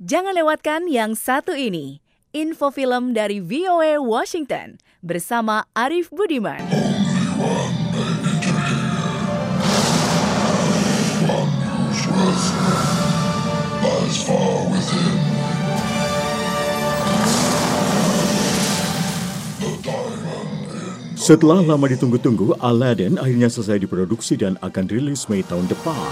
Jangan lewatkan yang satu ini, info film dari VOA Washington bersama Arif Budiman. Setelah lama ditunggu-tunggu, Aladdin akhirnya selesai diproduksi dan akan rilis Mei tahun depan.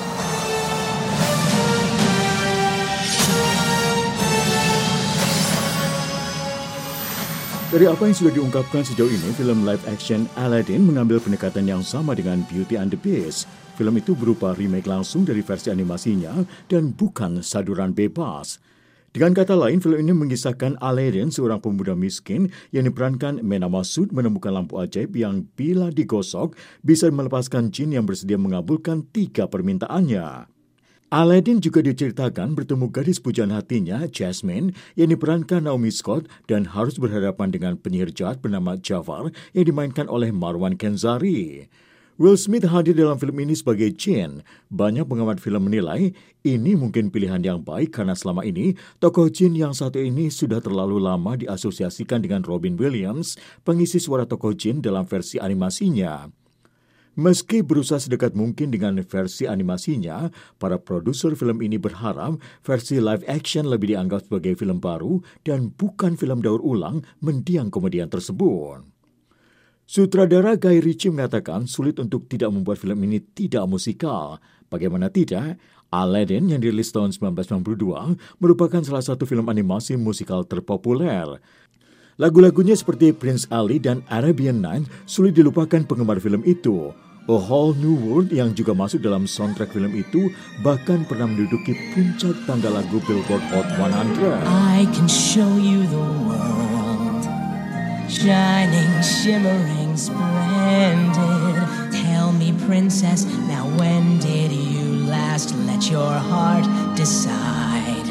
Dari apa yang sudah diungkapkan sejauh ini, film live action Aladdin mengambil pendekatan yang sama dengan Beauty and the Beast. Film itu berupa remake langsung dari versi animasinya dan bukan saduran bebas. Dengan kata lain, film ini mengisahkan Aladdin, seorang pemuda miskin yang diperankan Mena Massoud, menemukan lampu ajaib yang bila digosok bisa melepaskan jin yang bersedia mengabulkan 3 permintaannya. Aladdin juga diceritakan bertemu gadis pujaan hatinya, Jasmine, yang diperankan Naomi Scott dan harus berhadapan dengan penyihir jahat bernama Jafar yang dimainkan oleh Marwan Kenzari. Will Smith hadir dalam film ini sebagai jin. Banyak pengamat film menilai ini mungkin pilihan yang baik karena selama ini tokoh jin yang satu ini sudah terlalu lama diasosiasikan dengan Robin Williams, pengisi suara tokoh jin dalam versi animasinya. Meski berusaha sedekat mungkin dengan versi animasinya, para produser film ini berharap versi live action lebih dianggap sebagai film baru dan bukan film daur ulang mendiang komedian tersebut. Sutradara Guy Ritchie mengatakan sulit untuk tidak membuat film ini tidak musikal. Bagaimana tidak, Aladdin yang dirilis tahun 1992 merupakan salah satu film animasi musikal terpopuler. Lagu-lagunya seperti Prince Ali dan Arabian Nights sulit dilupakan penggemar film itu. A Whole New World yang juga masuk dalam soundtrack film itu bahkan pernah menduduki puncak tangga lagu Billboard Hot 100. I can show you the world, shining, shimmering, splendid. Tell me, princess, now when did you last let your heart decide?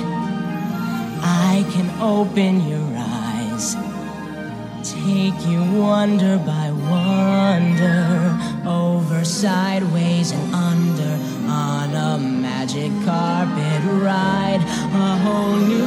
I can open your eyes, take you wonder by wonder, over, sideways, and under, on a magic carpet ride, a whole new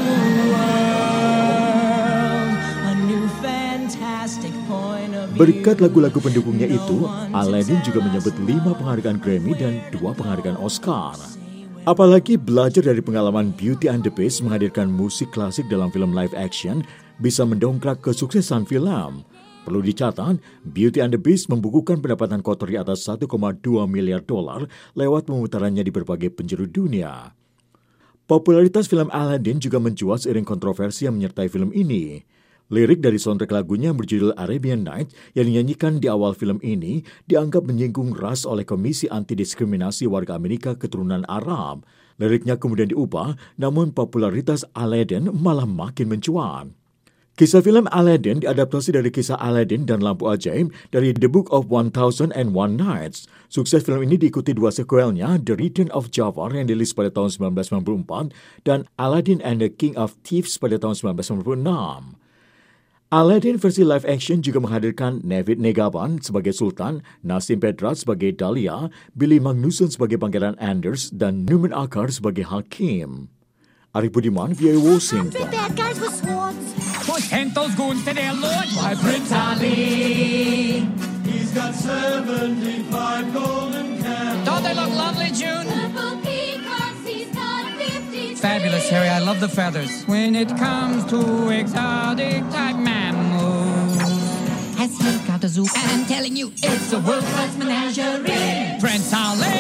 world, a new fantastic point of view. Berkat lagu-lagu pendukungnya itu, Aladdin juga menyebut 5 penghargaan Grammy dan 2 penghargaan Oscar. Apalagi belajar dari pengalaman Beauty and the Beast menghadirkan musik klasik dalam film live action bisa mendongkrak kesuksesan film. Perlu dicatat, Beauty and the Beast membukukan pendapatan kotor di atas $1,2 miliar lewat pemutarannya di berbagai penjuru dunia. Popularitas film Aladdin juga mencuat seiring kontroversi yang menyertai film ini. Lirik dari soundtrack lagunya yang berjudul Arabian Nights yang dinyanyikan di awal film ini dianggap menyinggung ras oleh Komisi Anti-Diskriminasi Warga Amerika Keturunan Arab. Liriknya kemudian diubah, namun popularitas Aladdin malah makin mencuat. Kisah film Aladdin diadaptasi dari kisah Aladdin dan Lampu Ajaib dari The Book of 1001 Nights. Sukses film ini diikuti 2 sequelnya, The Return of Jafar yang dirilis pada tahun 1994 dan Aladdin and the King of Thieves pada tahun 1996. Aladdin versi live action juga menghadirkan Navid Negaban sebagai Sultan, Nasim Pedrad sebagai Dahlia, Billy Magnussen sebagai Pangeran Anders, dan Numan Akar sebagai Hakim. Arif Budiman, VOA Washington. Bad guys with swords. Send those goons to their lord. Why, Prince Ali, he's got 75 golden candles. Don't they look lovely, June? Purple peacocks, he's got 50 Fabulous, Harry. I love the feathers. When it comes to exotic type mammals, Has he got a zoo? I'm telling you, It's a world-class menagerie. Prince Ali.